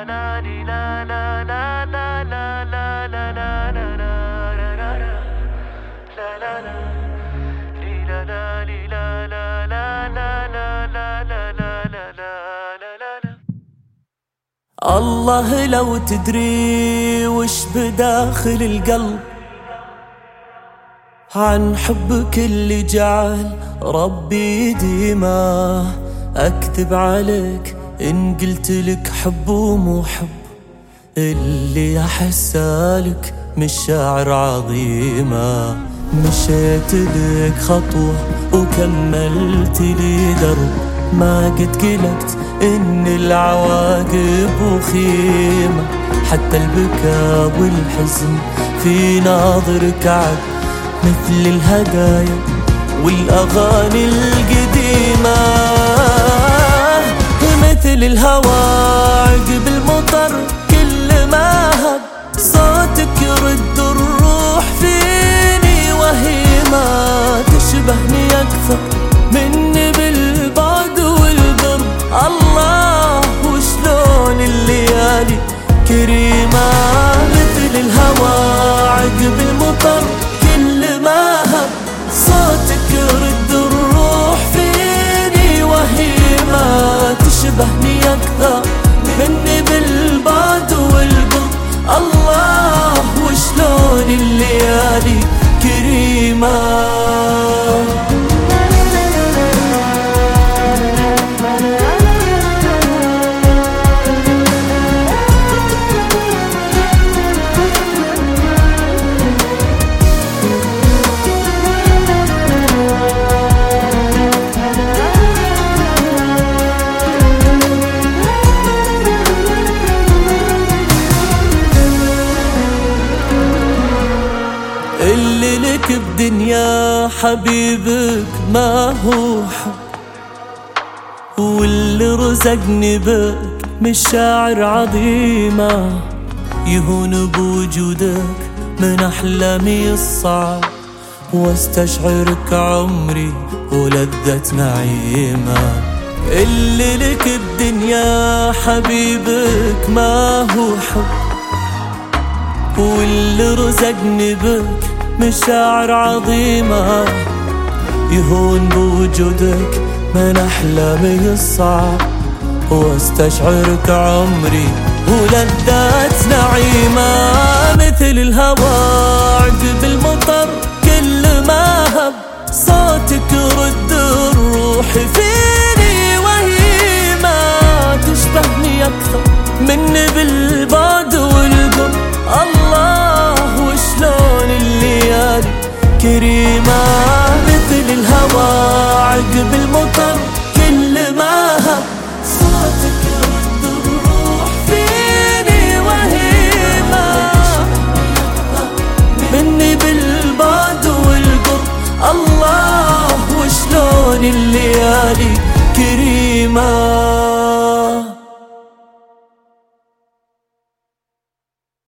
الله لو تدري وش بداخل القلب عن حبك اللي جعل ربي يديمه. أكذب عليك إن قلت لك حب ومو حب، اللي أحسه لك مشاعر عظيمة. مشيت لك خطوة وكملت لي درب، ما قد قلقت إن العواقب وخيمة. حتى البكاء والحزن في ناظرك عد مثل الهدايا والأغاني القديمة. مثل الهوى عقب المطر كل ما هب، صوتك يرد الروح فيني وهيمة. تشبهني أكثر مني بالبعد والقرب، الله وشلون الليالي كريمة. مثل الهوى عقب المطر كل ما هب، صوتك يرد الروح فيني وهيمة. تشبهني أكثر مني بالبعد والقرب، الله وشلون الليالي كريمة. اللي لك بدنيا حبيبك ما هو حب، واللي رزقني بك مشاعر عظيمة. يهون بوجودك من أحلامي الصعب، واستشعرك عمري ولذة نعيمة. اللي لك بدنيا حبيبك ما هو حب، واللي رزقني بك مشاعر عظيمة. يهون بوجودك من أحلامي الصعب، واستشعرك عمري ولذات نعيمة. مثل الهوى عقب المطر كل ما هب، صوتك يرد الروح فيني وهيمة. تشبهني أكثر مني بالبعد والقرب، الله وشلون الليالي كريمة. مثل الهوى عقب المطر كل ما هب، صوتك يرد الروح فيني وهيمة. مني بالبعد والقرب، الله وشلون الليالي كريمة.